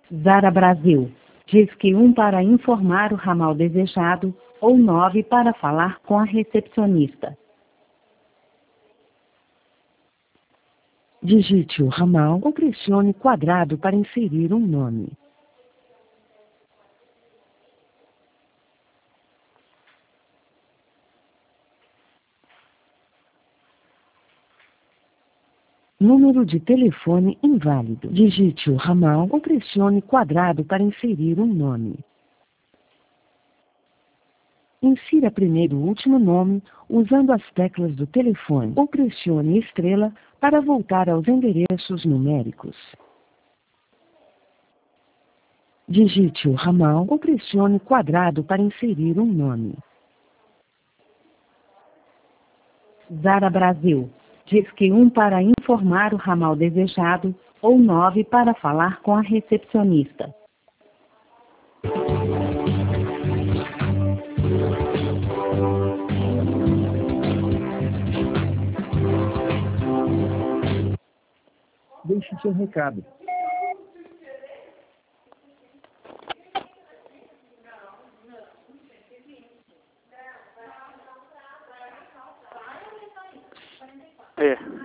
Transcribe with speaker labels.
Speaker 1: Zara Brasil. Diz que 1 para informar o ramal desejado ou 9 para falar com a recepcionista.
Speaker 2: Digite o ramal ou pressione quadrado para inserir um nome. Número de telefone inválido. Digite o ramal ou pressione quadrado para inserir um nome. Insira primeiro o último nome usando as teclas do telefone ou pressione estrela para voltar aos endereços numéricos. Digite o ramal ou pressione quadrado para inserir um nome.
Speaker 1: Zara Brasil. Diz que 1 para informar o ramal desejado ou 9 para falar com a recepcionista.
Speaker 3: Deixe seu recado.
Speaker 4: É.